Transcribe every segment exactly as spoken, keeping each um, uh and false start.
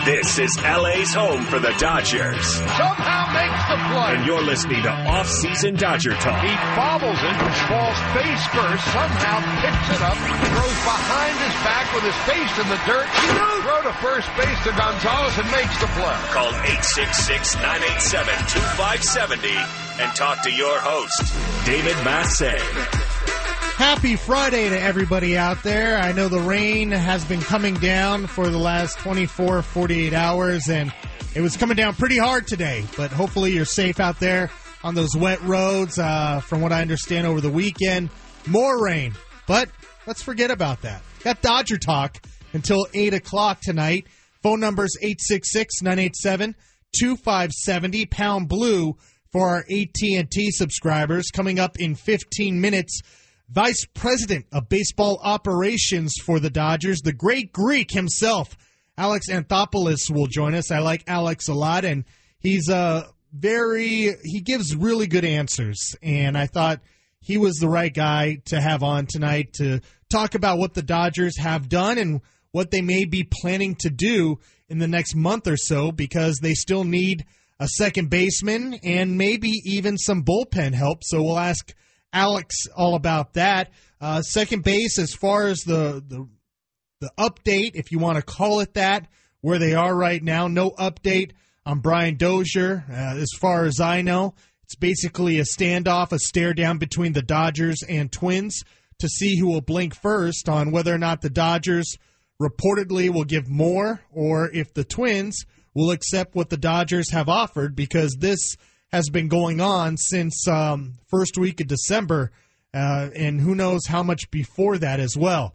This is L A's home for the Dodgers. Somehow makes the play. And you're listening to Off-Season Dodger Talk. He bobbles it, falls face first, somehow picks it up, throws behind his back with his face in the dirt, throw to first base to Gonzalez and makes the play. Call eight six six, nine eight seven, two five seven zero and talk to your host, David Massey. Happy Friday to everybody out there. I know the rain has been coming down for the last twenty-four, forty-eight hours, and it was coming down pretty hard today. But hopefully you're safe out there on those wet roads. Uh, from what I understand over the weekend, more rain. But let's forget about that. Got Dodger Talk until eight o'clock tonight. Phone number's eight six six, nine eight seven, two five seven zero, pound blue for our A T and T subscribers. Coming up in fifteen minutes, Vice President of Baseball Operations for the Dodgers, the great Greek himself, Alex Anthopoulos, will join us. I like Alex a lot, and he's a very he gives really good answers. And I thought he was the right guy to have on tonight to talk about what the Dodgers have done and what they may be planning to do in the next month or so, because they still need a second baseman and maybe even some bullpen help. So we'll ask Alex all about that. Uh, second base, as far as the, the the update, if you want to call it that, where they are right now, no update on Brian Dozier. Uh, as far as I know, it's basically a standoff, a stare down between the Dodgers and Twins to see who will blink first on whether or not the Dodgers reportedly will give more or if the Twins will accept what the Dodgers have offered, because this has been going on since um, first week of December, uh, and who knows how much before that as well.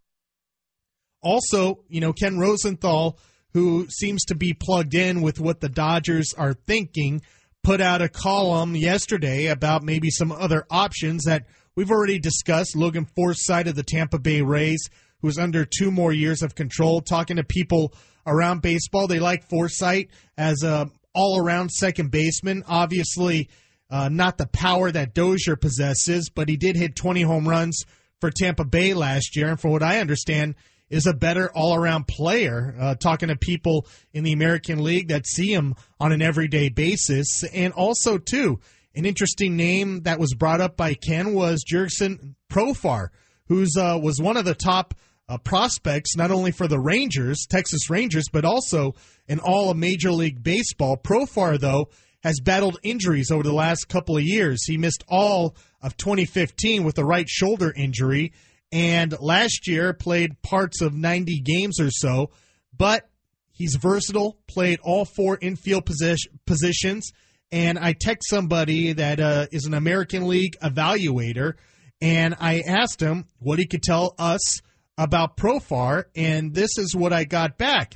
Also, you know, Ken Rosenthal, who seems to be plugged in with what the Dodgers are thinking, put out a column yesterday about maybe some other options that we've already discussed. Logan Forsythe of the Tampa Bay Rays, who's under two more years of control, talking to people around baseball. They like Forsythe as a all-around second baseman. Obviously, uh, not the power that Dozier possesses, but he did hit twenty home runs for Tampa Bay last year, and from what I understand, is a better all-around player, uh, talking to people in the American League that see him on an everyday basis. And also, too, an interesting name that was brought up by Ken was Jurickson Profar, who's uh, was one of the top Uh, prospects, not only for the Rangers, Texas Rangers, but also in all of Major League Baseball. Profar, though, has battled injuries over the last couple of years. He missed all of twenty fifteen with a right shoulder injury, and last year played parts of ninety games or so, but he's versatile, played all four infield position, positions, and I text somebody that uh, is an American League evaluator, and I asked him what he could tell us about Profar, and this is what I got back.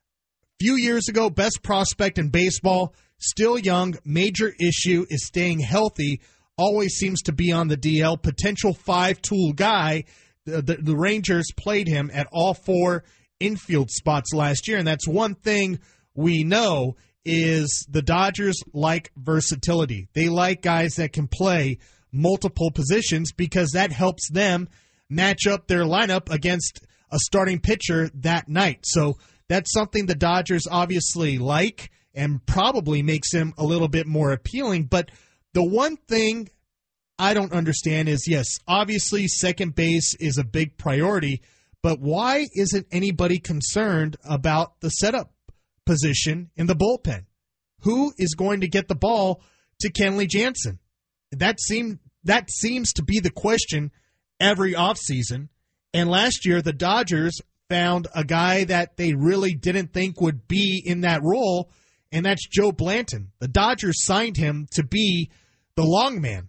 Few years ago, best prospect in baseball, still young, major issue is staying healthy, always seems to be on the D L, potential five-tool guy. The, the, the Rangers played him at all four infield spots last year, and that's one thing we know is the Dodgers like versatility. They like guys that can play multiple positions because that helps them match up their lineup against a starting pitcher that night. So that's something the Dodgers obviously like and probably makes him a little bit more appealing. But the one thing I don't understand is, yes, obviously second base is a big priority, but why isn't anybody concerned about the setup position in the bullpen? Who is going to get the ball to Kenley Jansen? That seem, that seems to be the question every offseason. And last year, the Dodgers found a guy that they really didn't think would be in that role, and that's Joe Blanton. The Dodgers signed him to be the long man,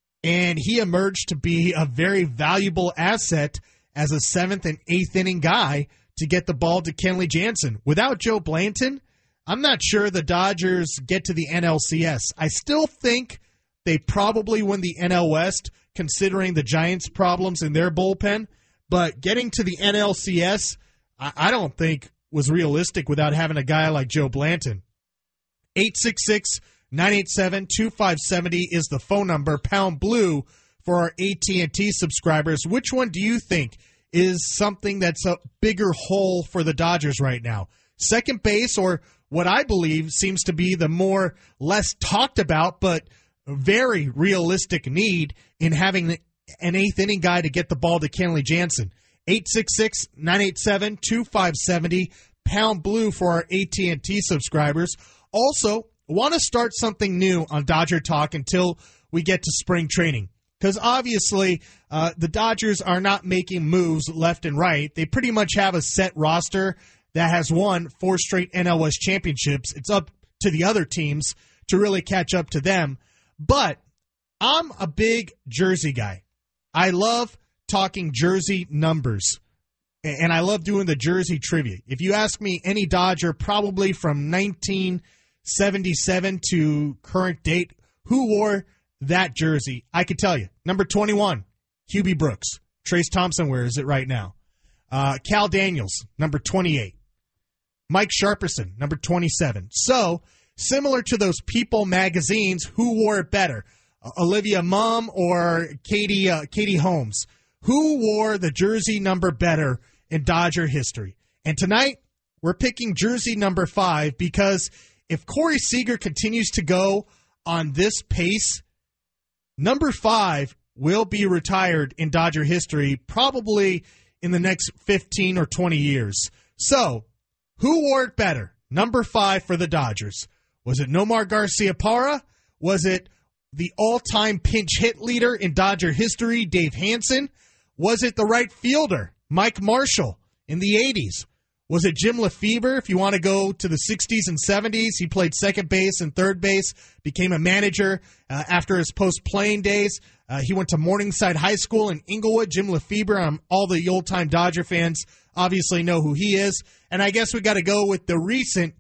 and he emerged to be a very valuable asset as a seventh and eighth inning guy to get the ball to Kenley Jansen. Without Joe Blanton, I'm not sure the Dodgers get to the N L C S. I still think they probably win the N L West, considering the Giants' problems in their bullpen. But getting to the N L C S, I don't think was realistic without having a guy like Joe Blanton. eight six six, nine eight seven, two five seven zero is the phone number, pound blue for our A T and T subscribers. Which one do you think is something that's a bigger hole for the Dodgers right now? second base, or what I believe seems to be the more less talked about but very realistic need in having an eighth inning guy to get the ball to Kenley Jansen. eight six six, nine eight seven, two five seven zero, pound blue for our A T and T subscribers. Also, want to start something new on Dodger Talk until we get to spring training. Because obviously, uh, the Dodgers are not making moves left and right. They pretty much have a set roster that has won four straight N L West championships. It's up to the other teams to really catch up to them. But I'm a big jersey guy. I love talking jersey numbers, and I love doing the jersey trivia. If you ask me any Dodger, probably from nineteen seventy-seven to current date, who wore that jersey, I could tell you. Number twenty-one, Hubie Brooks. Trace Thompson wears it right now. Uh, Cal Daniels, number twenty-eight. Mike Sharperson, number twenty-seven. So, similar to those People magazines, who wore it better? Uh, Olivia Munn or Katie uh, Katie Holmes? Who wore the jersey number better in Dodger history? And tonight, we're picking jersey number five because if Corey Seager continues to go on this pace, number five will be retired in Dodger history probably in the next fifteen or twenty years. So, who wore it better? Number five for the Dodgers. Was it Nomar Garciaparra? Was it the all-time pinch hit leader in Dodger history, Dave Hansen? Was it the right fielder, Mike Marshall, in the eighties? Was it Jim Lefebvre? If you want to go to the sixties and seventies, he played second base and third base, became a manager uh, after his post-playing days. Uh, he went to Morningside High School in Inglewood. Jim Lefebvre, um, all the old-time Dodger fans obviously know who he is. And I guess we got to go with the recent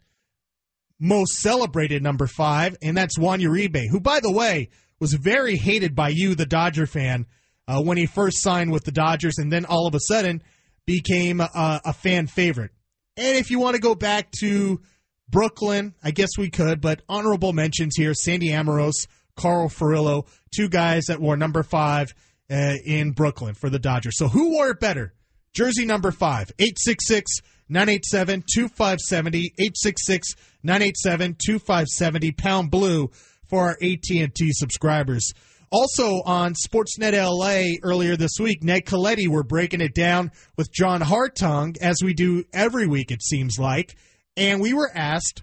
most celebrated number five, and that's Juan Uribe, who, by the way, was very hated by you, the Dodger fan, uh, when he first signed with the Dodgers and then all of a sudden became a, a fan favorite. And if you want to go back to Brooklyn, I guess we could, but honorable mentions here, Sandy Amoros, Carl Furillo, two guys that wore number five uh, in Brooklyn for the Dodgers. So who wore it better? Jersey number five, eight six six, nine eight seven, two five seven zero, eight six six, nine eight seven, two five seven zero, pound blue for our A T and T subscribers. Also on Sportsnet L A earlier this week, Ned Coletti were breaking it down with John Hartung, as we do every week it seems like, and we were asked,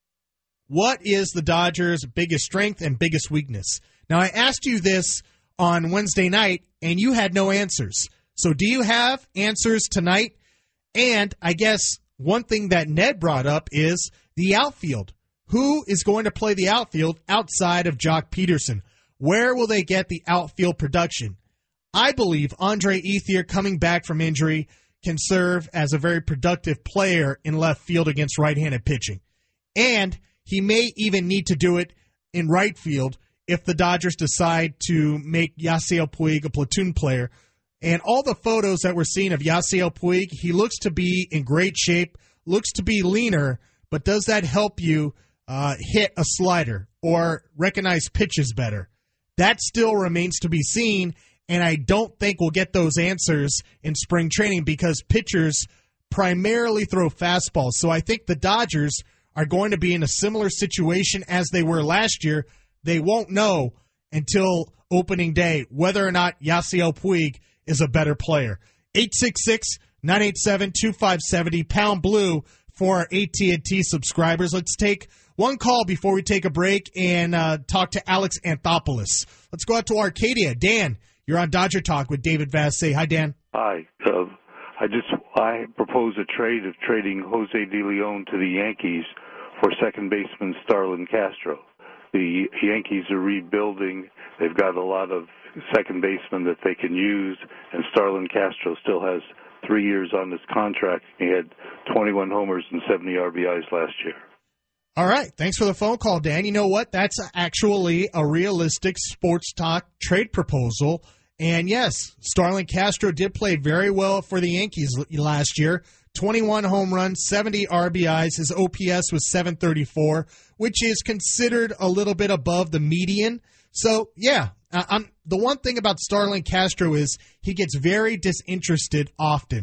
what is the Dodgers' biggest strength and biggest weakness? Now, I asked you this on Wednesday night, and you had no answers. So do you have answers tonight? And I guess one thing that Ned brought up is the outfield. Who is going to play the outfield outside of Jock Peterson? Where will they get the outfield production? I believe Andre Ethier, coming back from injury, can serve as a very productive player in left field against right-handed pitching. And he may even need to do it in right field if the Dodgers decide to make Yasiel Puig a platoon player. And all the photos that we're seeing of Yasiel Puig, he looks to be in great shape, looks to be leaner, but does that help you uh, hit a slider or recognize pitches better? That still remains to be seen, and I don't think we'll get those answers in spring training because pitchers primarily throw fastballs. So I think the Dodgers are going to be in a similar situation as they were last year. They won't know until opening day whether or not Yasiel Puig is a better player. eight six six, nine eight seven, two five seven zero, pound blue for our A T and T subscribers. Let's take one call before we take a break and uh, talk to Alex Anthopoulos. Let's go out to Arcadia. Dan, you're on Dodger Talk with David Vassay. Hi, Dan. Hi. Uh, I just I propose a trade of trading Jose De Leon to the Yankees for second baseman Starlin Castro. The Yankees are rebuilding. They've got a lot of second basemen that they can use, and Starlin Castro still has three years on his contract. He had twenty-one homers and seventy R B Is last year. All right. Thanks for the phone call, Dan. You know what? That's actually a realistic sports talk trade proposal. And yes, Starlin Castro did play very well for the Yankees last year. twenty-one home runs, seventy R B Is. His O P S was seven thirty-four, which is considered a little bit above the median. So, yeah, I'm, the one thing about Starlin Castro is he gets very disinterested often.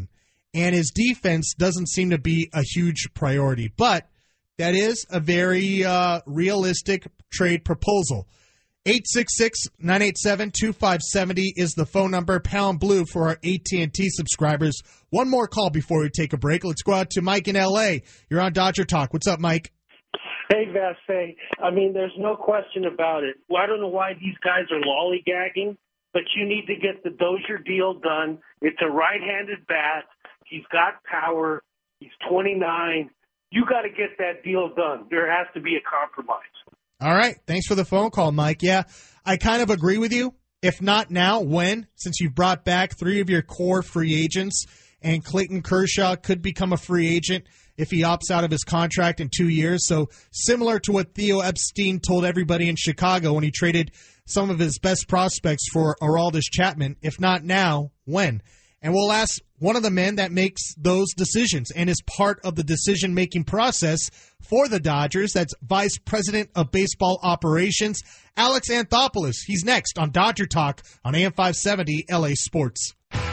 and his defense doesn't seem to be a huge priority. But that is a very uh, realistic trade proposal. eight six six, nine eight seven, two five seven zero is the phone number, pound blue for our A T and T subscribers. One more call before we take a break. Let's go out to Mike in L A. You're on Dodger Talk. What's up, Mike? Hey, Vassay. I mean, there's no question about it. Well, I don't know why these guys are lollygagging, but you need to get the Dozier deal done. It's a right-handed bat. He's got power. He's twenty-nine. You got to get that deal done. There has to be a compromise. All right. Thanks for the phone call, Mike. Yeah, I kind of agree with you. If not now, when? Since you've brought back three of your core free agents, and Clayton Kershaw could become a free agent if he opts out of his contract in two years. So similar to what Theo Epstein told everybody in Chicago when he traded some of his best prospects for Aroldis Chapman. If not now, when? And we'll ask one of the men that makes those decisions and is part of the decision-making process for the Dodgers. That's Vice President of Baseball Operations, Alex Anthopoulos. He's next on Dodger Talk on A M five seventy L A Sports.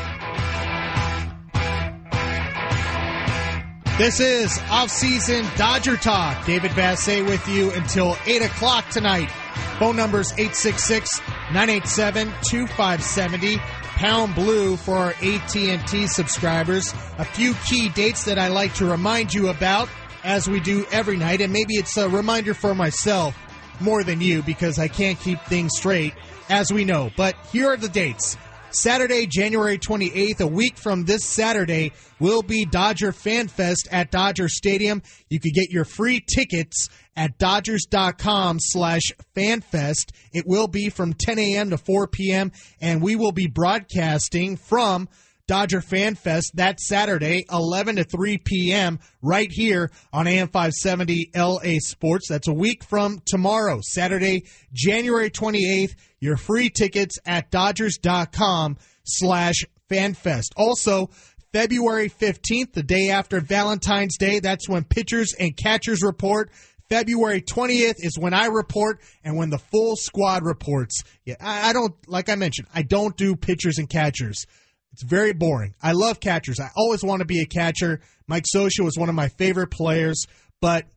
This is off-season Dodger Talk. David Vassay with you until eight o'clock tonight. Phone numbers eight six six, nine eight seven, two five seven zero. Pound blue for our A T and T subscribers. A few key dates that I like to remind you about as we do every night. And maybe it's a reminder for myself more than you because I can't keep things straight, as we know. But here are the dates. Saturday, January twenty-eighth, a week from this Saturday, will be Dodger Fan Fest at Dodger Stadium. You can get your free tickets at Dodgers.com slash FanFest. It will be from ten a.m. to four p.m., and we will be broadcasting from Dodger Fan Fest that Saturday, eleven to three p.m., right here on A M five seventy L A Sports. That's a week from tomorrow, Saturday, January twenty-eighth. Your free tickets at Dodgers.com slash FanFest. Also, February fifteenth, the day after Valentine's Day, that's when pitchers and catchers report. February twentieth is when I report and when the full squad reports. Yeah, I, I don't, like I mentioned, I don't do pitchers and catchers. It's very boring. I love catchers. I always want to be a catcher. Mike Scioscia was one of my favorite players, but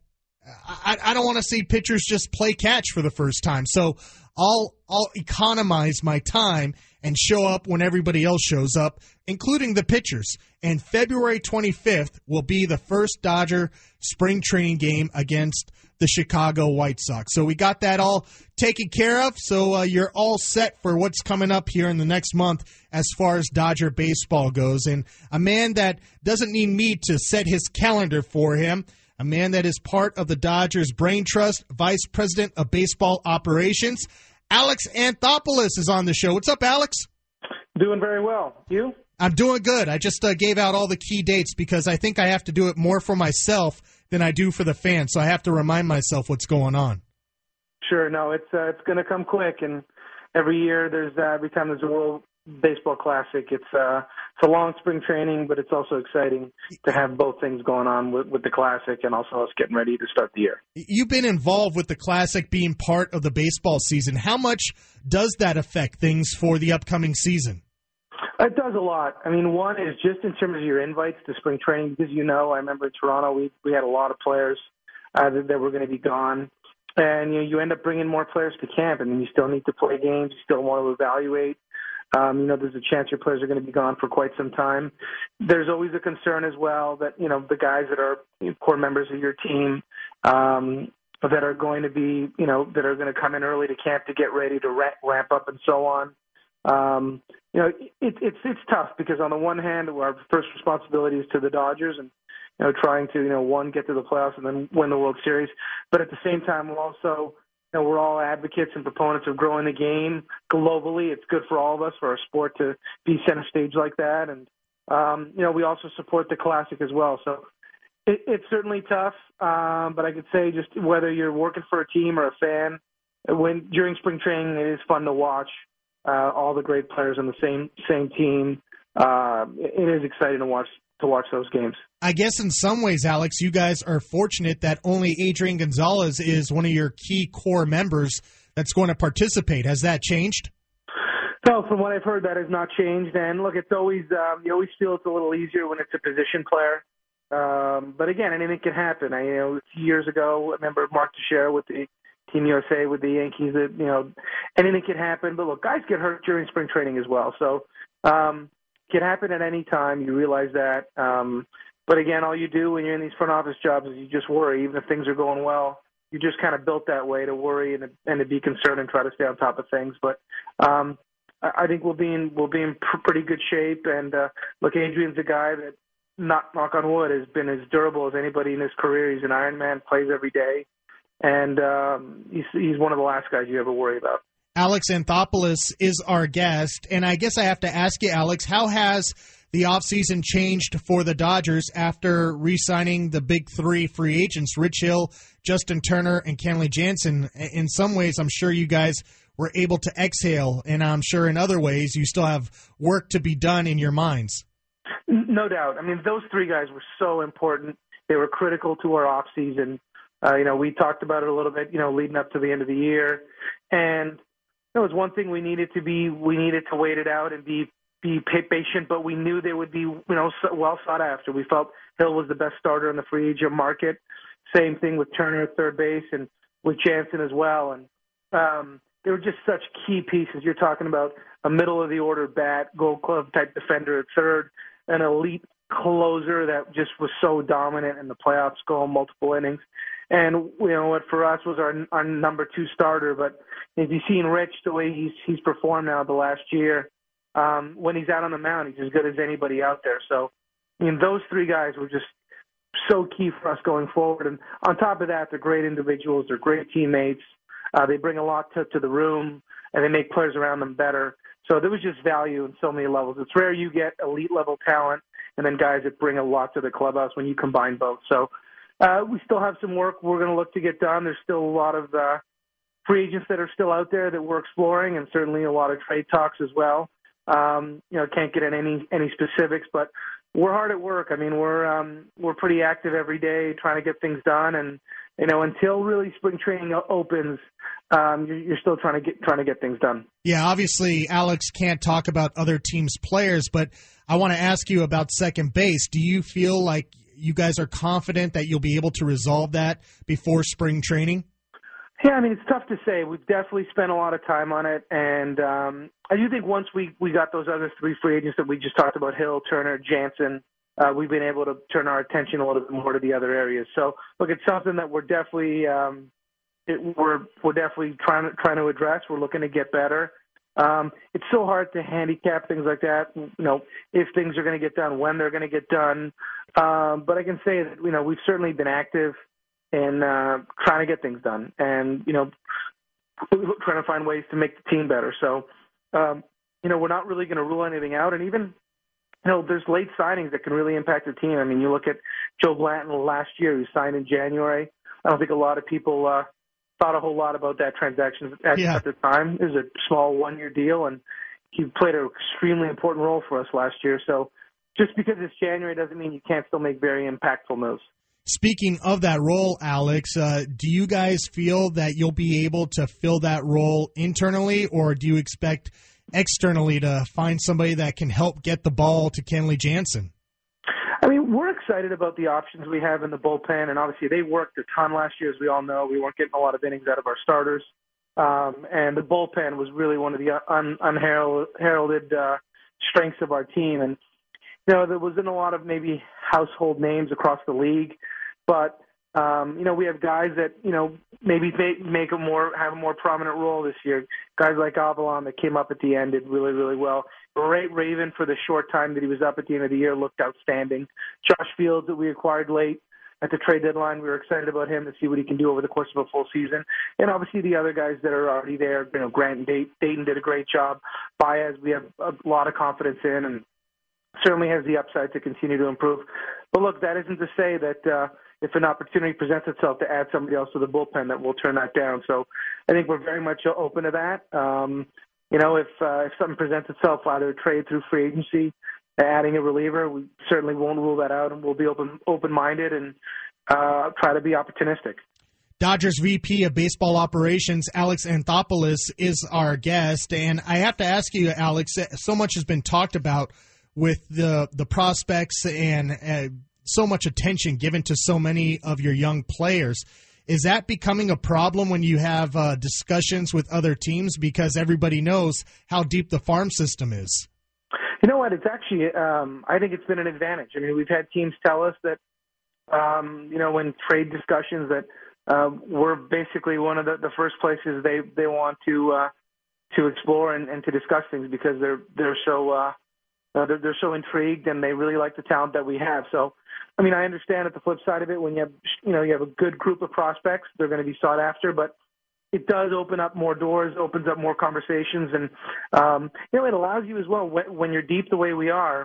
I, I don't want to see pitchers just play catch for the first time. So I'll I'll economize my time and show up when everybody else shows up, including the pitchers. And February twenty-fifth will be the first Dodger spring training game against the Chicago White Sox. So we got that all taken care of. So uh, you're all set for what's coming up here in the next month as far as Dodger baseball goes. And a man that doesn't need me to set his calendar for him, a man that is part of the Dodgers Brain Trust, Vice President of Baseball Operations, Alex Anthopoulos is on the show. What's up, Alex? Doing very well. You? I'm doing good. I just uh, gave out all the key dates because I think I have to do it more for myself than I do for the fans, so I have to remind myself what's going on. Sure. No, it's uh, it's going to come quick, and every year there's uh, every time there's a World Baseball Classic, it's uh, it's a long spring training, but it's also exciting to have both things going on with, with the Classic and also us getting ready to start the year. You've been involved with the Classic being part of the baseball season. How much does that affect things for the upcoming season? It does a lot. I mean, one is just in terms of your invites to spring training, because, you know, I remember in Toronto we we had a lot of players uh, that, that were going to be gone. And, you know, you end up bringing more players to camp, and then you still need to play games. You still want to evaluate. Um, you know, there's a chance your players are going to be gone for quite some time. There's always a concern as well that, you know, the guys that are core members of your team um, that are going to be, you know, that are going to come in early to camp to get ready to ramp, ramp up and so on. Um, you know, it, it's it's tough because on the one hand, our first responsibility is to the Dodgers and, you know, trying to, you know, one, get to the playoffs and then win the World Series. But at the same time, we're also, you know, we're all advocates and proponents of growing the game globally. It's good for all of us, for our sport to be center stage like that. And, um, you know, we also support the Classic as well. So it, it's certainly tough. Um, but I could say just whether you're working for a team or a fan, when during spring training, it is fun to watch. Uh, all the great players on the same same team. Uh, it is exciting to watch to watch those games. I guess in some ways, Alex, you guys are fortunate that only Adrian Gonzalez is one of your key core members that's going to participate. Has that changed? No, from what I've heard, that has not changed. And look, it's always um, you always feel it's a little easier when it's a position player. Um, but again, anything can happen. I you know a few years ago, I remember Mark Teixeira with the Team U S A with the Yankees. That you know anything can happen. But look, guys get hurt during spring training as well. So um, it can happen at any time. You realize that. Um, but again, all you do when you're in these front office jobs is you just worry, even if things are going well. You're just kind of built that way to worry and, and to be concerned and try to stay on top of things. But um, I think we'll be in we'll be in pr- pretty good shape. And uh, look, Adrian's a guy that, not knock on wood, has been as durable as anybody in his career. He's an Ironman, plays every day, and um, he's he's one of the last guys you ever worry about. Alex Anthopoulos is our guest, and I guess I have to ask you, Alex, how has the offseason changed for the Dodgers after re-signing the big three free agents, Rich Hill, Justin Turner, and Kenley Jansen? In some ways, I'm sure you guys were able to exhale, and I'm sure in other ways you still have work to be done in your minds. No doubt. I mean, those three guys were so important. They were critical to our offseason. Uh, you know, we talked about it a little bit, you know, leading up to the end of the year. And it was one thing we needed to be, we needed to wait it out and be be patient, but we knew they would be, you know, well sought after. We felt Hill was the best starter in the free agent market. Same thing with Turner at third base and with Jansen as well. And um, they were just such key pieces. You're talking about a middle-of-the-order bat, Gold Glove-type defender at third, an elite closer that just was so dominant in the playoffs, going multiple innings. And, you know, what for us was our our number two starter. But if you've seen Rich, the way he's he's performed now the last year, Um, when he's out on the mound, he's as good as anybody out there. So, I mean, those three guys were just so key for us going forward. And on top of that, they're great individuals. They're great teammates. Uh, they bring a lot to, to the room, and they make players around them better. So there was just value in so many levels. It's rare you get elite-level talent and then guys that bring a lot to the clubhouse when you combine both. So uh, we still have some work we're going to look to get done. There's still a lot of uh, free agents that are still out there that we're exploring, and certainly a lot of trade talks as well. Um, you know, can't get in any any specifics, but we're hard at work. I mean, we're um, we're pretty active every day trying to get things done, and you know, until really spring training opens, um, you're, you're still trying to get trying to get things done. Yeah, obviously, Alex can't talk about other teams' players, but I want to ask you about second base. Do you feel like you guys are confident that you'll be able to resolve that before spring training? Yeah, I mean, it's tough to say. We've definitely spent a lot of time on it, and um, I do think once we, we got those other three free agents that we just talked about, Hill, Turner, Jansen, uh, we've been able to turn our attention a little bit more to the other areas. So, look, it's something that we're definitely um, it, we're we're definitely trying to trying to address. We're looking to get better. Um, it's so hard to handicap things like that. You know, if things are going to get done, when they're going to get done. Um, but I can say that you know we've certainly been active in uh, trying to get things done, and you know, trying to find ways to make the team better. So, um, you know, we're not really going to rule anything out, and even you know, there's late signings that can really impact the team. I mean, you look at Joe Blanton last year, who signed in January. I don't think a lot of people uh, thought a whole lot about that transaction at, yeah. at the time. It was a small one-year deal, and he played an extremely important role for us last year. So, just because it's January doesn't mean you can't still make very impactful moves. Speaking of that role, Alex, uh, do you guys feel that you'll be able to fill that role internally, or do you expect externally to find somebody that can help get the ball to Kenley Jansen? I mean, we're excited about the options we have in the bullpen, and obviously they worked a ton last year, as we all know. We weren't getting a lot of innings out of our starters, um, and the bullpen was really one of the un- unheralded uh, strengths of our team. And you know, there wasn't a lot of maybe household names across the league, but um, you know, we have guys that you know maybe make, make a more have a more prominent role this year. Guys like Avalon that came up at the end did really, really well. Ray Raven, for the short time that he was up at the end of the year, looked outstanding. Josh Fields, that we acquired late at the trade deadline, we were excited about him to see what he can do over the course of a full season. And obviously the other guys that are already there, you know, Grant and Dayton did a great job. Baez, we have a lot of confidence in, and certainly has the upside to continue to improve. But look, that isn't to say that uh, if an opportunity presents itself to add somebody else to the bullpen, that we'll turn that down. So I think we're very much open to that. Um, you know, if uh, if something presents itself, either trade through free agency, adding a reliever, we certainly won't rule that out, and we'll be open open minded and uh, try to be opportunistic. Dodgers V P of Baseball Operations, Alex Anthopoulos, is our guest. And I have to ask you, Alex, so much has been talked about with the, the prospects and uh, so much attention given to so many of your young players. Is that becoming a problem when you have uh, discussions with other teams because everybody knows how deep the farm system is? You know what? It's actually, um, I think it's been an advantage. I mean, we've had teams tell us that, um, you know, when trade discussions that uh, we're basically one of the, the first places they, they want to uh, to explore and, and to discuss things because they're they're so uh, they're, they're so intrigued and they really like the talent that we have. So, I mean, I understand at the flip side of it, when you have you know you have a good group of prospects, they're going to be sought after, but it does open up more doors, opens up more conversations, and um, you know it allows you as well when, when you're deep the way we are.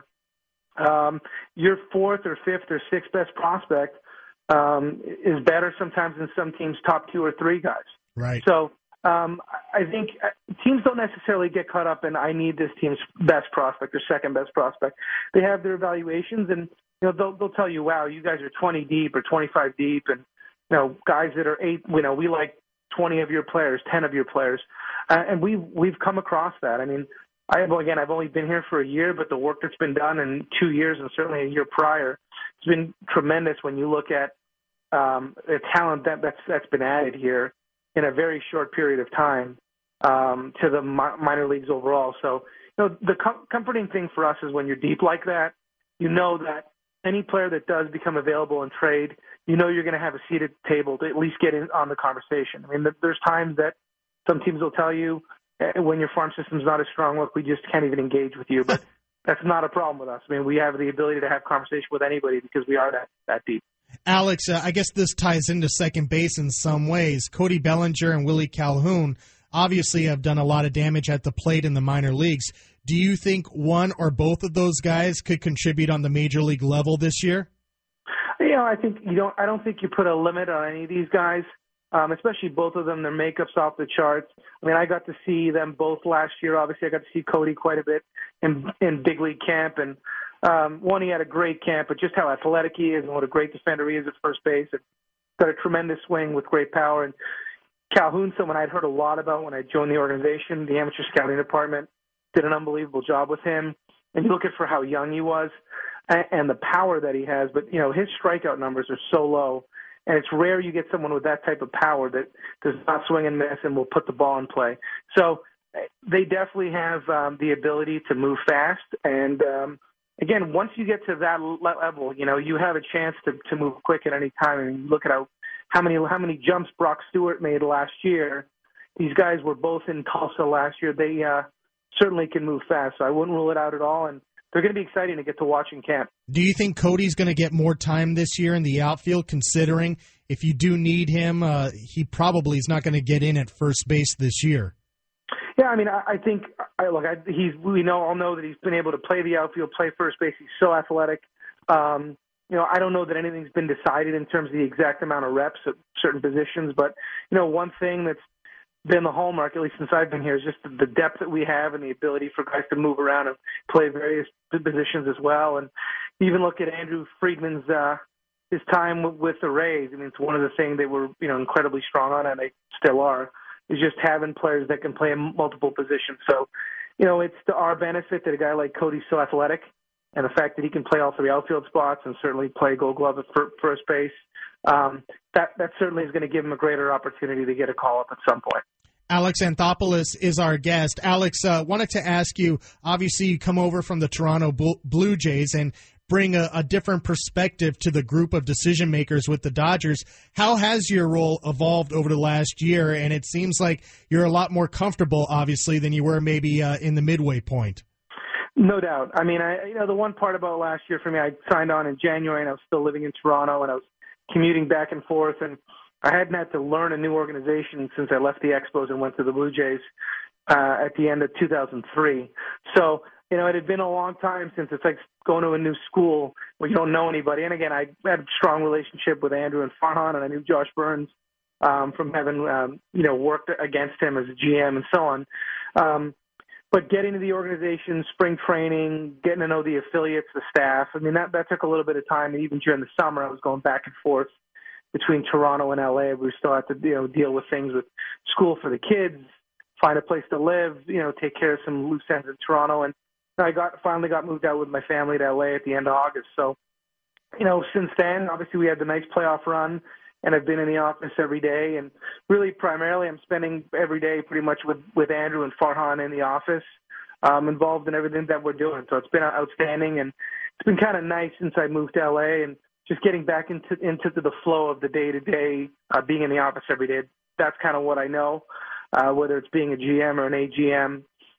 Um, your fourth or fifth or sixth best prospect um, is better sometimes than some teams' top two or three guys. Right. So um, I think teams don't necessarily get caught up in I need this team's best prospect or second best prospect. They have their evaluations, and you know they'll they'll tell you, wow, you guys are twenty deep or twenty-five deep, and you know guys that are eight, you know we like twenty of your players, ten of your players, uh, and we've we've come across that. I mean, I have again, I've only been here for a year, but the work that's been done in two years and certainly a year prior, it's been tremendous. When you look at um, the talent that that's that's been added here in a very short period of time um, to the mi- minor leagues overall. So, you know, the com- comforting thing for us is when you're deep like that, you know that any player that does become available in trade, you know you're going to have a seat at the table to at least get in on the conversation. I mean, there's times that some teams will tell you when your farm system's not as strong, look, we just can't even engage with you. But that's not a problem with us. I mean, we have the ability to have conversation with anybody because we are that, that deep. Alex, uh, I guess this ties into second base in some ways. Cody Bellinger and Willie Calhoun obviously have done a lot of damage at the plate in the minor leagues. Do you think one or both of those guys could contribute on the major league level this year? You know, I think you don't. I don't think you put a limit on any of these guys, um, especially both of them. Their makeup's off the charts. I mean, I got to see them both last year. Obviously, I got to see Cody quite a bit in in big league camp, and um, one, he had a great camp, but just how athletic he is and what a great defender he is at first base. And got a tremendous swing with great power. And Calhoun, someone I'd heard a lot about when I joined the organization, the amateur scouting department, did an unbelievable job with him. And you look at for how young he was and the power that he has, but, you know, his strikeout numbers are so low, and it's rare you get someone with that type of power that does not swing and miss and will put the ball in play. So they definitely have um, the ability to move fast, and, um, again, once you get to that level, you know, you have a chance to, to move quick at any time. I mean, look at how, how many how many jumps Brock Stewart made last year. These guys were both in Tulsa last year. They uh, certainly can move fast, so I wouldn't rule it out at all, and they're going to be exciting to get to watch in camp. Do you think Cody's going to get more time this year in the outfield, considering if you do need him, uh, he probably is not going to get in at first base this year? Yeah, I mean, I, I think, I, look, I, he's we know all know that he's been able to play the outfield, play first base. He's so athletic. Um, you know, I don't know that anything's been decided in terms of the exact amount of reps at certain positions, but, you know, one thing that's been the hallmark, at least since I've been here, is just the depth that we have and the ability for guys to move around and play various positions as well. And even look at Andrew Friedman's uh, his time with, with the Rays. I mean, it's one of the things they were, you know, incredibly strong on, and they still are, is just having players that can play in multiple positions. So, you know, it's to our benefit that a guy like Cody's so athletic, and the fact that he can play all three outfield spots and certainly play Gold Glove at first base. Um, that that certainly is going to give him a greater opportunity to get a call up at some point. Alex Anthopoulos is our guest. Alex, uh, wanted to ask you, obviously you come over from the Toronto Blue Jays and bring a, a different perspective to the group of decision makers with the Dodgers. How has your role evolved over the last year? And it seems like you're a lot more comfortable, obviously, than you were maybe uh, in the midway point. No doubt. I mean, I you know, the one part about last year for me, I signed on in January and I was still living in Toronto and I was commuting back and forth, and I hadn't had to learn a new organization since I left the Expos and went to the Blue Jays uh, at the end of two thousand three. So, you know, it had been a long time since it's like going to a new school where you don't know anybody. And again, I had a strong relationship with Andrew and Farhan, and I knew Josh Burns um, from having, um, you know, worked against him as a G M and so on. Um, but getting to the organization, spring training, getting to know the affiliates, the staff, I mean, that, that took a little bit of time. And even during the summer, I was going back and forth between Toronto and L A. We still have to, you know, deal with things with school for the kids, find a place to live, you know, take care of some loose ends in Toronto. And I got finally got moved out with my family to L A at the end of August. So, you know, since then, obviously we had the nice playoff run, and I've been in the office every day. And really, primarily, I'm spending every day pretty much with, with Andrew and Farhan in the office, um, involved in everything that we're doing. So it's been outstanding, and it's been kind of nice since I moved to L A and just getting back into into the flow of the day-to-day, uh, being in the office every day. That's kind of what I know, uh, whether it's being a G M or an A G M,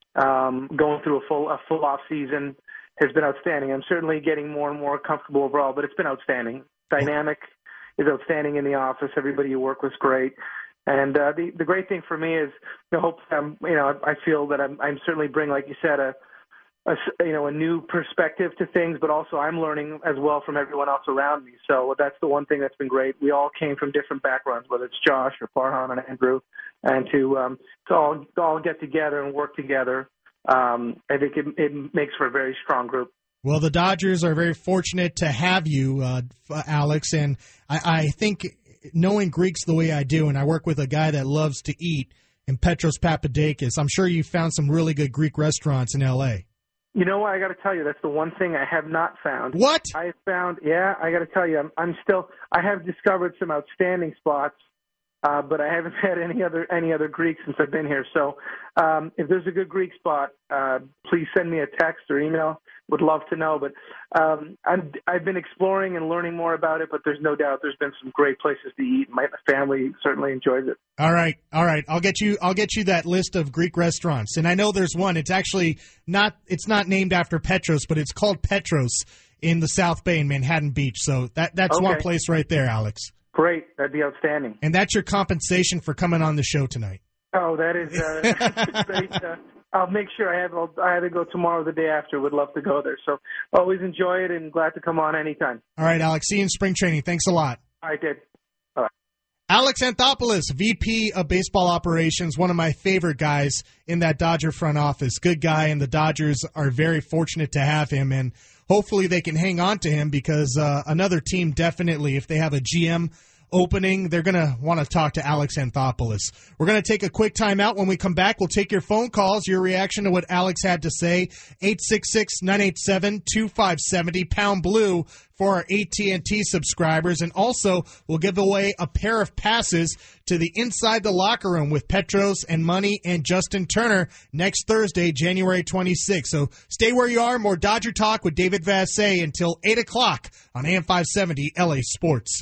um, going through a full a full off season has been outstanding. I'm certainly getting more and more comfortable overall, but it's been outstanding. Dynamic is outstanding in the office. Everybody you work with is great. And uh, the the great thing for me is, you know, hope I'm, you know, I feel that I'm I'm certainly bring, like you said, a A, you know, a new perspective to things, but also I'm learning as well from everyone else around me. So that's the one thing that's been great. We all came from different backgrounds, whether it's Josh or Farhan and Andrew, and to um, to all to all get together and work together. Um, I think it, it makes for a very strong group. Well, the Dodgers are very fortunate to have you, uh, Alex, and I, I think knowing Greeks the way I do, and I work with a guy that loves to eat, in Petros Papadakis, I'm sure you found some really good Greek restaurants in L A. You know what? I got to tell you, that's the one thing I have not found. What? I have found, yeah, I got to tell you, I'm, I'm still, I have discovered some outstanding spots, uh, but I haven't had any other any other Greek since I've been here. So um, if there's a good Greek spot, uh, please send me a text or email. Would love to know. But um, I'm, I've been exploring and learning more about it, but there's no doubt there's been some great places to eat. My family certainly enjoys it. All right, all right. I'll get you. I'll get you that list of Greek restaurants, and I know there's one. It's actually not. It's not named after Petros, but it's called Petros in the South Bay in Manhattan Beach. So that that's Okay. one place right there, Alex. Great, that'd be outstanding. And that's your compensation for coming on the show tonight. Oh, that is uh, great. Uh, I'll make sure I have. I'll, I have to go tomorrow, or the day after. Would love to go there. So always enjoy it, and glad to come on anytime. All right, Alex. See you in spring training. Thanks a lot. I did. Alex Anthopoulos, V P of Baseball Operations, one of my favorite guys in that Dodger front office. Good guy, and the Dodgers are very fortunate to have him, and hopefully they can hang on to him because uh, another team definitely, if they have a G M opening, they're going to want to talk to Alex Anthopoulos. We're going to take a quick time out. When we come back, we'll take your phone calls, your reaction to what Alex had to say. eight six six, nine eight seven, two five seven zero, pound blue for our A T and T subscribers. And also, we'll give away a pair of passes to the Inside the Locker Room with Petros and Money and Justin Turner next Thursday, January twenty-sixth. So stay where you are. More Dodger Talk with David Vassay until eight o'clock on A M five seventy L A Sports.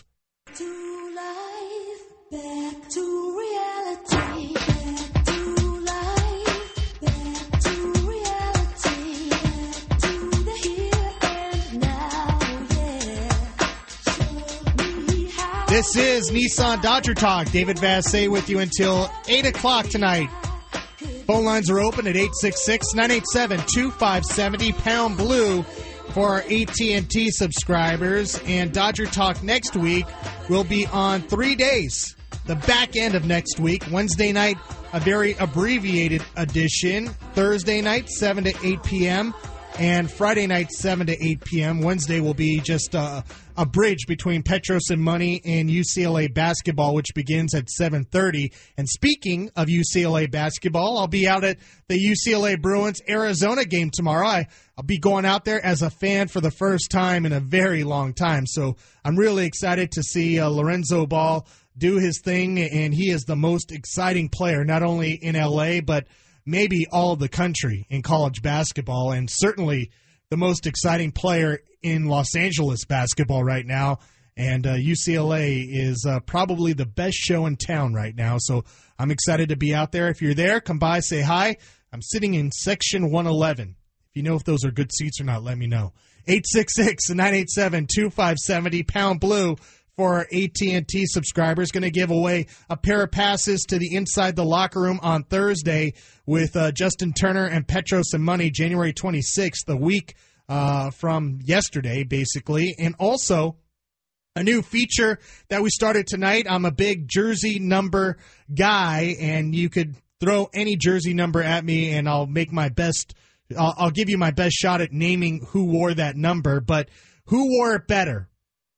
Back to reality, back to life, back to reality, back to the here and now, yeah. Show me how. This is Nissan Dodger Talk. David Vassay with you until eight o'clock tonight. Phone lines are open at eight six six, nine eight seven, two five seven zero, pound blue for our A T and T subscribers. And Dodger Talk next week will be on three days. The back end of next week. Wednesday night, a very abbreviated edition. Thursday night, seven to eight p.m. And Friday night, seven to eight p.m. Wednesday will be just a, a bridge between Petros and Money and U C L A basketball, which begins at seven thirty. And speaking of U C L A basketball, I'll be out at the U C L A Bruins-Arizona game tomorrow. I, I'll be going out there as a fan for the first time in a very long time. So I'm really excited to see uh, Lorenzo Ball do his thing, and he is the most exciting player, not only in L A, but maybe all of the country in college basketball, and certainly the most exciting player in Los Angeles basketball right now. And uh, U C L A is uh, probably the best show in town right now, so I'm excited to be out there. If you're there, come by, say hi. I'm sitting in section one eleven. If you know if those are good seats or not, let me know. eight six six, nine eight seven, two five seven zero, pound blue. For our A T and T subscribers, going to give away a pair of passes to the Inside the Locker Room on Thursday with uh, Justin Turner and Petros and Money, January twenty-sixth, a week uh, from yesterday, basically. And also a new feature that we started tonight. I'm a big jersey number guy, and you could throw any jersey number at me, and I'll make my best. I'll, I'll give you my best shot at naming who wore that number. But who wore it better?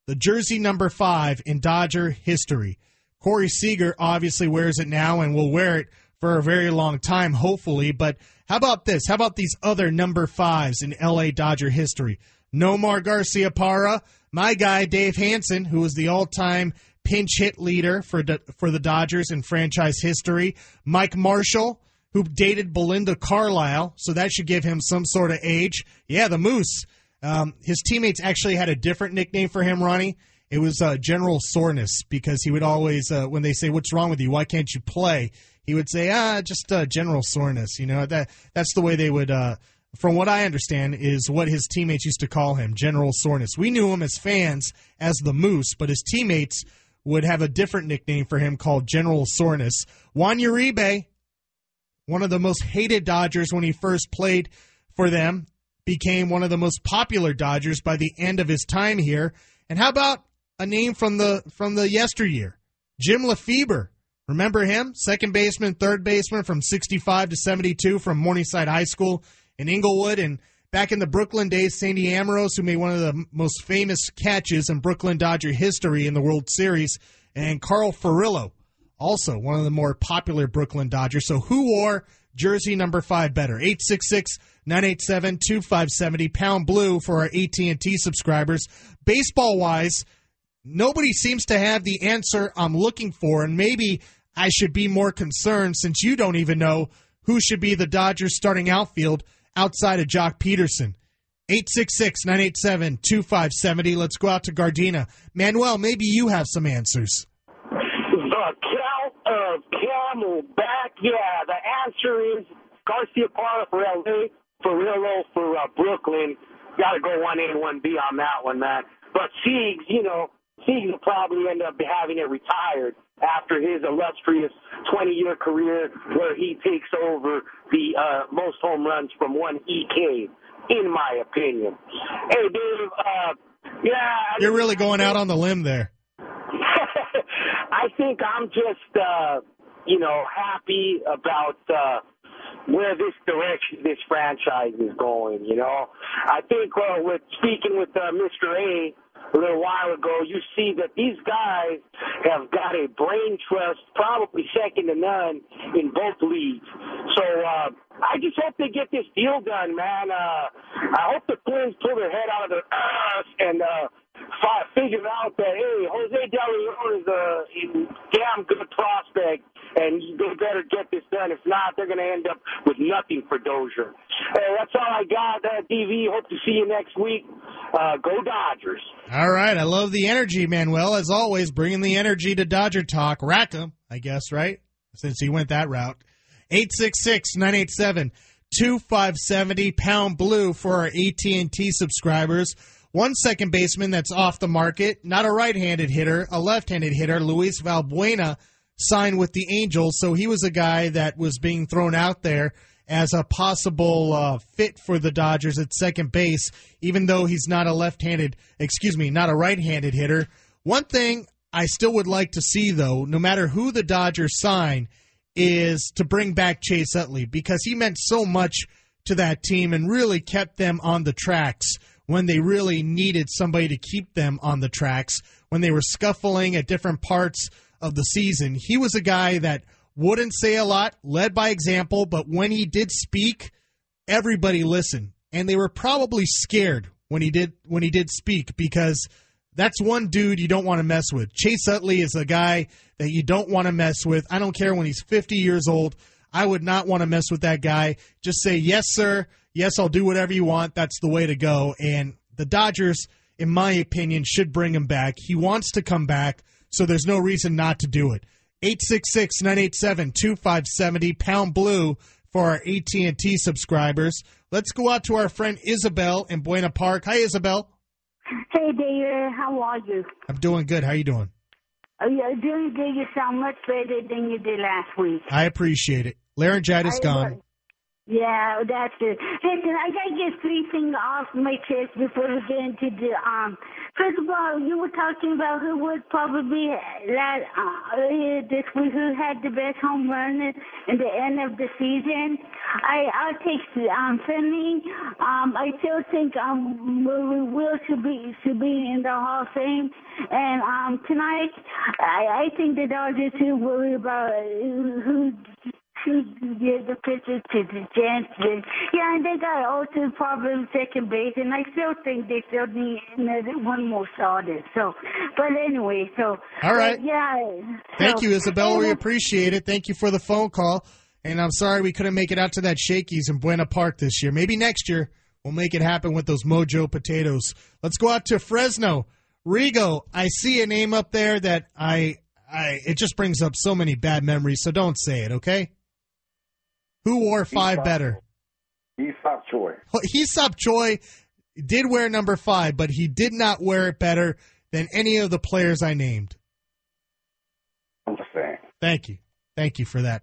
the jersey number five in Dodger history. Corey Seager obviously wears it now and will wear it for a very long time, hopefully. But how about this? How about these other number fives in L A Dodger history? Nomar Garciaparra, my guy Dave Hansen, who was the all-time pinch hit leader for for the Dodgers in franchise history. Mike Marshall, who dated Belinda Carlisle, so that should give him some sort of age. Yeah, the Moose. Um, his teammates actually had a different nickname for him, Ronnie. It was uh, General Soreness, because he would always, uh, when they say, "What's wrong with you? Why can't you play?" he would say, "Ah, just uh, General Soreness." You know, that that's the way they would, uh, from what I understand, is what his teammates used to call him, General Soreness. We knew him as fans as the Moose, but his teammates would have a different nickname for him called General Soreness. Juan Uribe, one of the most hated Dodgers when he first played for them, became one of the most popular Dodgers by the end of his time here. And how about a name from the from the yesteryear? Jim Lefebvre. Remember him? Second baseman, third baseman from sixty-five to seventy-two from Morningside High School in Inglewood. And back in the Brooklyn days, Sandy Amorose, who made one of the most famous catches in Brooklyn Dodger history in the World Series. And Carl Furillo, also one of the more popular Brooklyn Dodgers. So who wore jersey number five better? eight six six, nine eight seven, two five seven zero, pound blue for our A T and T subscribers. Baseball-wise, nobody seems to have the answer I'm looking for, and maybe I should be more concerned since you don't even know who should be the Dodgers starting outfield outside of Jock Peterson. eight six six, nine eight seven, two five seven zero. Let's go out to Gardena. Manuel, maybe you have some answers. The Cal of Camelback. Yeah, the answer is Garciaparra for L A, Furillo for uh, Brooklyn. Got to go one A and one B on that one, man. But Siegs, you know, Siegs will probably end up having it retired after his illustrious twenty-year career where he takes over the uh, most home runs from one E K, in my opinion. Hey, Dave, uh, yeah. You're really going out on the limb there. I think I'm just, uh, you know, happy about uh, where this direction this franchise is going, you know. I think uh, with speaking with uh, Mister A a little while ago, you see that these guys have got a brain trust probably second to none in both leagues. So uh, I just hope they get this deal done, man. Uh, I hope the Twins pull their head out of their ass and uh, fi- figure out that, hey, Jose De Leon is a, a damn good prospect, and they better get this done. If not, they're going to end up with nothing for Dozier. Hey, that's all I got, uh, D V. Hope to see you next week. Uh, go Dodgers. All right. I love the energy, Manuel. As always, bringing the energy to Dodger Talk. Rackham, I guess, right? Since he went that route. eight six six, nine eight seven, two five seven zero, pound blue for our A T and T subscribers. One second baseman that's off the market, not a right-handed hitter, a left-handed hitter, Luis Valbuena, signed with the Angels. So he was a guy that was being thrown out there as a possible uh, fit for the Dodgers at second base, even though he's not a left-handed, excuse me, not a right-handed hitter. One thing I still would like to see, though, no matter who the Dodgers sign, is to bring back Chase Utley, because he meant so much to that team and really kept them on the tracks when they really needed somebody to keep them on the tracks, when they were scuffling at different parts of the season. He was a guy that wouldn't say a lot, led by example, but when he did speak, everybody listened. And they were probably scared when he did when he did speak, because that's one dude you don't want to mess with. Chase Utley is a guy that you don't want to mess with. I don't care when he's fifty years old. I would not want to mess with that guy. Just say, yes, sir. Yes, I'll do whatever you want. That's the way to go. And the Dodgers, in my opinion, should bring him back. He wants to come back, so there's no reason not to do it. eight six six, nine eight seven, two five seven zero, pound blue for our A T and T subscribers. Let's go out to our friend Isabel in Buena Park. Hi, Isabel. Hey, David. How are you? I'm doing good. How you doing? Oh, yeah, doing good. You sound much better than you did last week. I appreciate it. Laryngitis I gone. Yeah, that's it. Listen, I gotta get three things off my chest before we get into the um. First of all, you were talking about who would probably that uh, this week who had the best home run in the end of the season. I I'll take um Finley. Um, I still think um Will Will should be should be in the Hall of Fame. And um tonight, I I think the Dodgers should worry about who. who to give the pitcher to the Jansen. Yeah, and they got also problem second base, and I still think they still need another one more starter. So, but anyway, so all right, but yeah. Thank so, you, Isabel. We and, appreciate it. Thank you for the phone call. And I'm sorry we couldn't make it out to that Shakey's in Buena Park this year. Maybe next year we'll make it happen with those Mojo potatoes. Let's go out to Fresno. Rigo, I see a name up there that I, I it just brings up so many bad memories. So don't say it, okay? Who wore five better? Aesop Choi. Aesop Choi did wear number five, but he did not wear it better than any of the players I named. I'm just saying. Thank you. Thank you for that.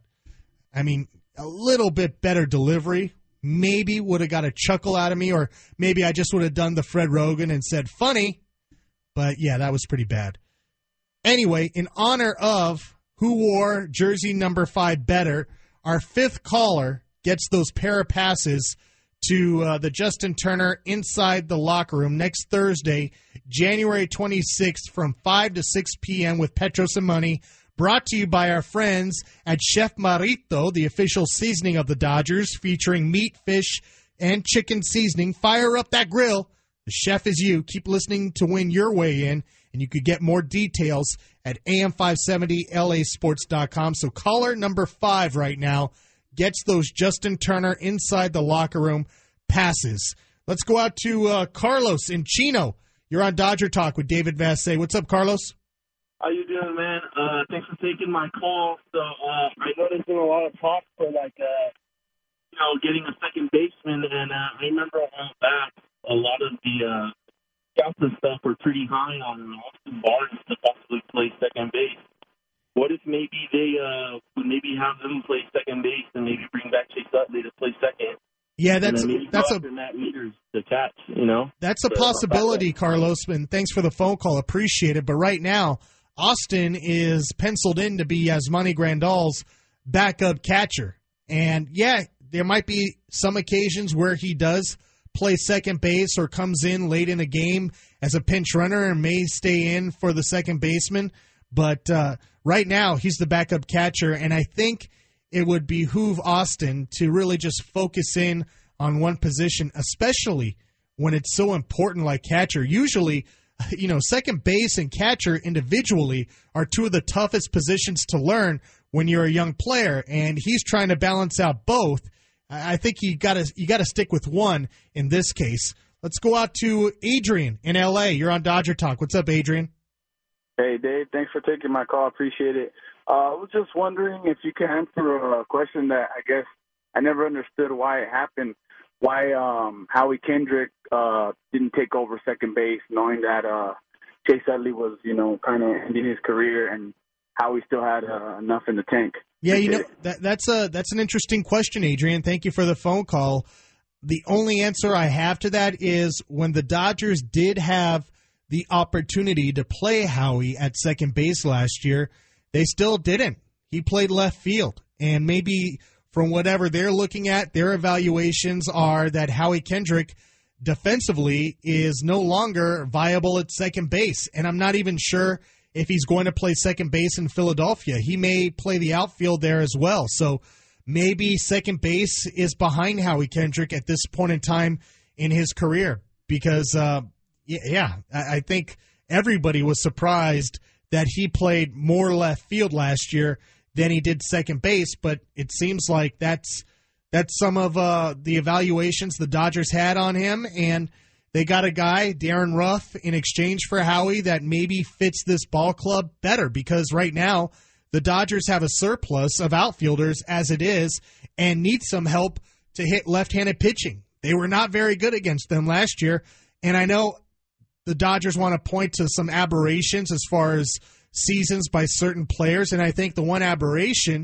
I mean, a little bit better delivery. Maybe would have got a chuckle out of me, or maybe I just would have done the Fred Rogan and said, funny. But, yeah, that was pretty bad. Anyway, in honor of who wore jersey number five better, our fifth caller gets those pair of passes to uh, the Justin Turner Inside the Locker Room next Thursday, January twenty-sixth from five to six p.m. with Petros and Money, brought to you by our friends at Chef Marito, the official seasoning of the Dodgers, featuring meat, fish, and chicken seasoning. Fire up that grill. The chef is you. Keep listening to win your way in, and you could get more details at A M five seventy L A sports dot com. So caller number five right now gets those Justin Turner Inside the Locker Room passes. Let's go out to uh, Carlos in Chino. You're on Dodger Talk with David Vassay. What's up, Carlos? How you doing, man? Uh, thanks for taking my call. So uh, I know there's been a lot of talk for, like, uh, you know, getting a second baseman, and uh, I remember a while back a lot of the uh, scouts and stuff were pretty high on Austin Barnes to possibly play second base. What if maybe they uh, would maybe have them play second base and maybe bring back Chase Utley to play second? Yeah, that's that's a Matt Meters to catch, you know. That's a possibility, Carlos. And thanks for the phone call, appreciate it. But right now, Austin is penciled in to be Yasmani Grandal's backup catcher, and yeah, there might be some occasions where he does play second base or comes in late in a game as a pinch runner and may stay in for the second baseman. But uh, right now, he's the backup catcher, and I think it would behoove Austin to really just focus in on one position, especially when it's so important like catcher. Usually, you know, second base and catcher individually are two of the toughest positions to learn when you're a young player, and he's trying to balance out both. I think you got to you got to stick with one in this case. Let's go out to Adrian in L A. You're on Dodger Talk. What's up, Adrian? Hey, Dave. Thanks for taking my call. Appreciate it. Uh, I was just wondering if you can answer a question that I guess I never understood why it happened. Why um, Howie Kendrick uh, didn't take over second base, knowing that uh, Chase Utley was, you know, kind of ending his career, and Howie still had uh, enough in the tank. Yeah, you know, that, that's a that's an interesting question, Adrian. Thank you for the phone call. The only answer I have to that is when the Dodgers did have the opportunity to play Howie at second base last year, they still didn't. He played left field, and maybe from whatever they're looking at, their evaluations are that Howie Kendrick defensively is no longer viable at second base, and I'm not even sure if he's going to play second base in Philadelphia. He may play the outfield there as well. So maybe second base is behind Howie Kendrick at this point in time in his career because, uh, yeah, I think everybody was surprised that he played more left field last year than he did second base, but it seems like that's that's some of uh, the evaluations the Dodgers had on him, and they got a guy, Darren Ruff, in exchange for Howie that maybe fits this ball club better because right now the Dodgers have a surplus of outfielders as it is and need some help to hit left-handed pitching. They were not very good against them last year, and I know the Dodgers want to point to some aberrations as far as seasons by certain players, and I think the one aberration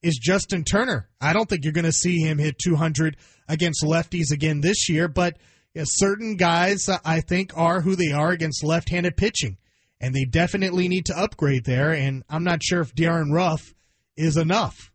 is Justin Turner. I don't think you're going to see him hit two hundred against lefties again this year, but yeah, certain guys, uh, I think, are who they are against left-handed pitching, and they definitely need to upgrade there, and I'm not sure if Darren Ruff is enough.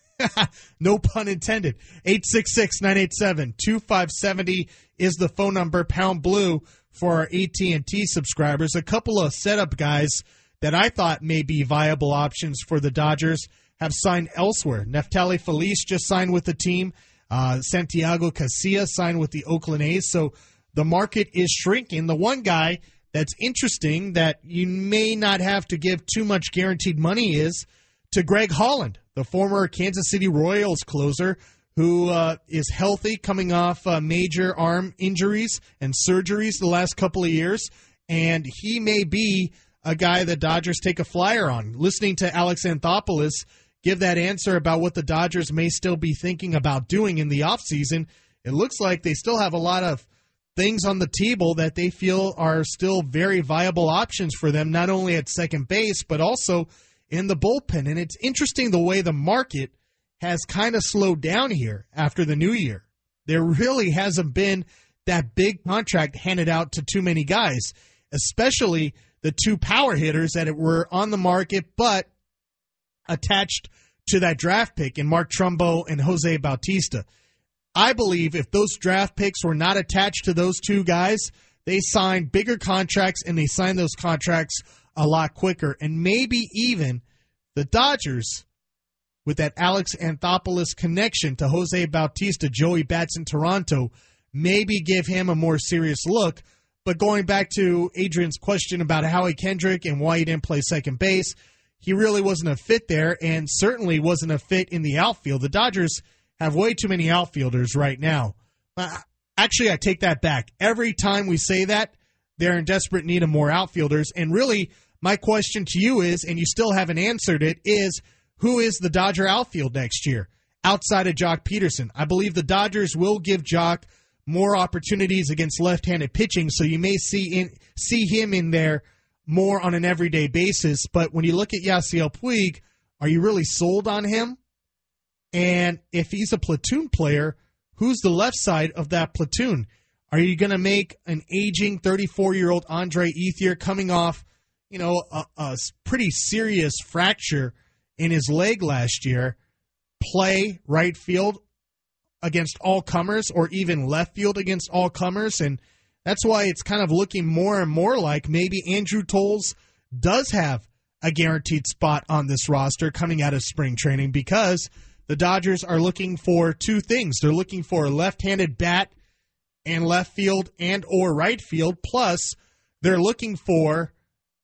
No pun intended. eight six six, nine eight seven, two five seven zero is the phone number, pound blue, for our A T and T subscribers. A couple of setup guys that I thought may be viable options for the Dodgers have signed elsewhere. Neftali Feliz just signed with the team. Uh, Santiago Casillas signed with the Oakland A's. So the market is shrinking. The one guy that's interesting that you may not have to give too much guaranteed money is to Greg Holland, the former Kansas City Royals closer, who uh, is healthy, coming off uh, major arm injuries and surgeries the last couple of years, and he may be a guy the Dodgers take a flyer on. Listening to Alex Anthopoulos give that answer about what the Dodgers may still be thinking about doing in the offseason, it looks like they still have a lot of things on the table that they feel are still very viable options for them, not only at second base, but also in the bullpen. And it's interesting the way the market has kind of slowed down here after the new year. There really hasn't been that big contract handed out to too many guys, especially the two power hitters that were on the market but attached to that draft pick in Mark Trumbo and Jose Bautista. I believe if those draft picks were not attached to those two guys, they signed bigger contracts, and they signed those contracts a lot quicker. And maybe even the Dodgers, with that Alex Anthopoulos connection to Jose Bautista, Joey Bats in Toronto, maybe give him a more serious look. But going back to Adrian's question about Howie Kendrick and why he didn't play second base, he really wasn't a fit there, and certainly wasn't a fit in the outfield. The Dodgers have way too many outfielders right now. Uh, actually, I take that back. Every time we say that, they're in desperate need of more outfielders. And really, my question to you is, and you still haven't answered it, is who is the Dodger outfield next year outside of Jock Peterson? I believe the Dodgers will give Jock more opportunities against left-handed pitching, so you may see in, see him in there more on an everyday basis. But when you look at Yasiel Puig, are you really sold on him? And if he's a platoon player, who's the left side of that platoon? Are you going to make an aging thirty-four-year-old Andre Ethier coming off, you know, a, a pretty serious fracture in his leg last year, play right field against all comers, or even left field against all comers? And that's why it's kind of looking more and more like maybe Andrew Toles does have a guaranteed spot on this roster coming out of spring training, because the Dodgers are looking for two things. They're looking for a left-handed bat in left field and or right field, plus they're looking for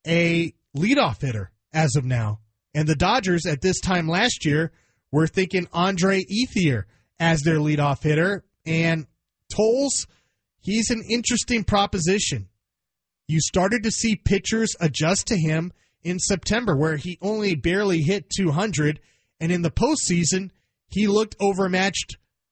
a leadoff hitter as of now. And the Dodgers at this time last year were thinking Andre Ethier as their leadoff hitter, and Toles, he's an interesting proposition. You started to see pitchers adjust to him in September, where he only barely hit two hundred, and in the postseason, he looked overmatched.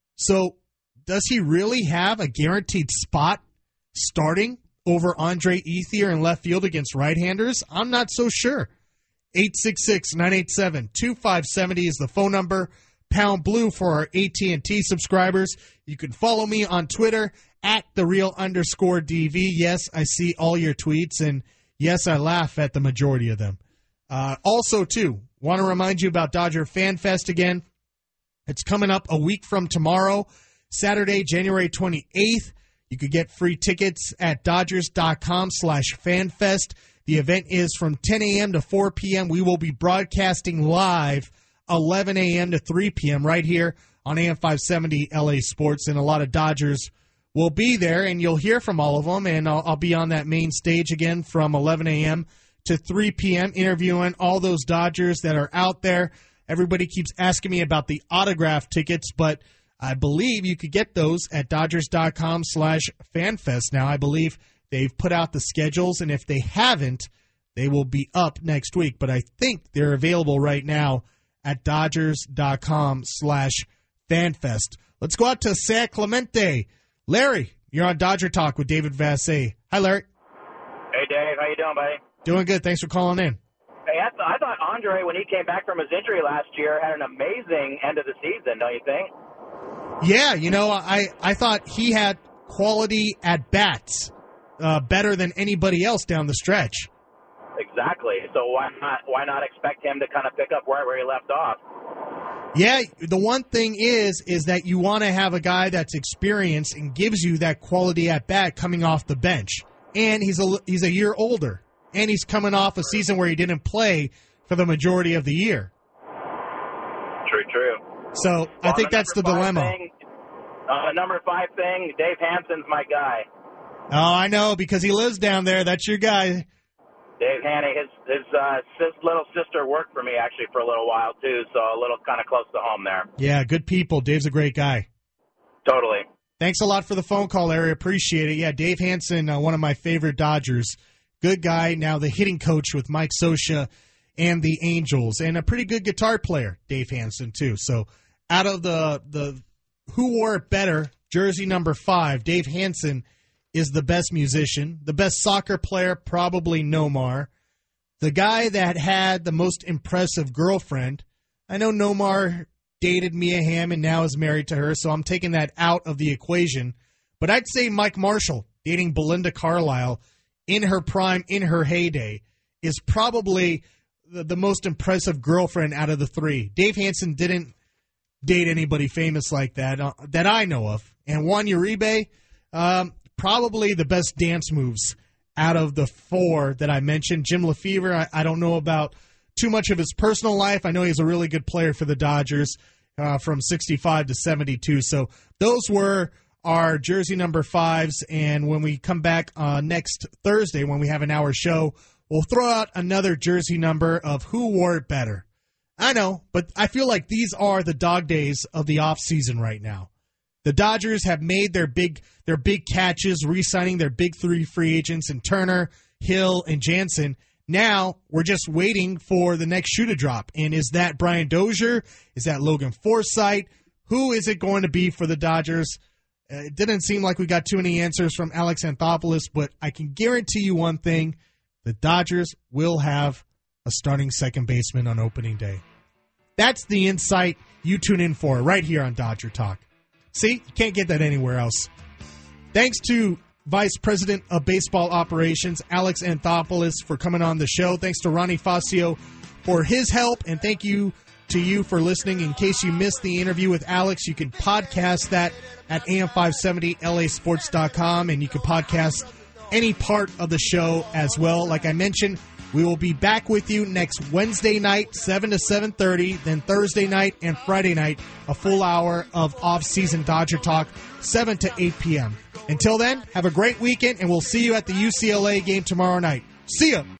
So does he really have a guaranteed spot starting over Andre Ethier in left field against right-handers? I'm not so sure. eight six six, nine eight seven, two five seven zero is the phone number. Pound blue for our A T and T subscribers. You can follow me on Twitter at the real underscore D V. Yes, I see all your tweets, and yes, I laugh at the majority of them. Uh, also, too, want to remind you about Dodger Fan Fest again. It's coming up a week from tomorrow, Saturday, January twenty-eighth. You could get free tickets at Dodgers.com slash FanFest. The event is from ten a.m. to four p.m. We will be broadcasting live eleven a.m. to three p.m. right here on A M five seventy L A Sports, and a lot of Dodgers will be there, and you'll hear from all of them, and I'll, I'll be on that main stage again from eleven a.m. to three p.m. interviewing all those Dodgers that are out there. Everybody keeps asking me about the autograph tickets, but I believe you could get those at Dodgers.com slash FanFest. Now, I believe they've put out the schedules, and if they haven't, they will be up next week, but I think they're available right now at Dodgers.com slash FanFest. Let's go out to San Clemente. Larry, you're on Dodger Talk with David Vassay. Hi, Larry. Hey, Dave. How you doing, buddy? Doing good. Thanks for calling in. Hey, I thought I thought Andre, when he came back from his injury last year, had an amazing end of the season, don't you think? Yeah, you know, I, I thought he had quality at-bats uh, better than anybody else down the stretch. Exactly. So why not why not expect him to kind of pick up where, where he left off? Yeah, the one thing is, is that you want to have a guy that's experienced and gives you that quality at-bat coming off the bench. And he's a, he's a year older. And he's coming off a season where he didn't play for the majority of the year. True, true. So Well, I think the that's the number five dilemma. Thing, uh, number five thing, Dave Hansen's my guy. Oh, I know, because he lives down there. That's your guy. Dave Haney, his his uh, sis, little sister worked for me actually for a little while too, so a little kind of close to home there. Yeah, good people. Dave's a great guy. Totally. Thanks a lot for the phone call, Larry. Appreciate it. Yeah, Dave Hansen, uh, one of my favorite Dodgers. Good guy. Now the hitting coach with Mike Scioscia and the Angels, and a pretty good guitar player, Dave Hansen too. So out of the the who wore it better, jersey number five, Dave Hansen is the best musician. The best soccer player, probably Nomar. The guy that had the most impressive girlfriend. I know Nomar dated Mia Hamm and now is married to her, so I'm taking that out of the equation. But I'd say Mike Marshall dating Belinda Carlisle in her prime, in her heyday, is probably the, the most impressive girlfriend out of the three. Dave Hansen didn't date anybody famous like that uh, that I know of. And Juan Uribe, um, probably the best dance moves out of the four that I mentioned. Jim Lefevre, I, I don't know about too much of his personal life. I know he's a really good player for the Dodgers uh, from sixty-five to seventy-two. So those were our jersey number fives. And when we come back uh, next Thursday, when we have an hour show, we'll throw out another jersey number of who wore it better. I know, but I feel like these are the dog days of the offseason right now. The Dodgers have made their big their big catches, re-signing their big three free agents in Turner, Hill, and Jansen. Now we're just waiting for the next shoe to drop. And is that Brian Dozier? Is that Logan Forsythe? Who is it going to be for the Dodgers? Uh, it didn't seem like we got too many answers from Alex Anthopoulos, but I can guarantee you one thing. The Dodgers will have a starting second baseman on opening day. That's the insight you tune in for right here on Dodger Talk. See, you can't get that anywhere else. Thanks to Vice President of Baseball Operations, Alex Anthopoulos, for coming on the show. Thanks to Ronnie Fascio for his help, and thank you to you for listening. In case you missed the interview with Alex, you can podcast that at A M five seventy L A sports dot com, and you can podcast any part of the show as well. Like I mentioned, we will be back with you next Wednesday night, seven to seven thirty, then Thursday night and Friday night, a full hour of off-season Dodger Talk, seven to eight p.m. Until then, have a great weekend, and we'll see you at the U C L A game tomorrow night. See ya!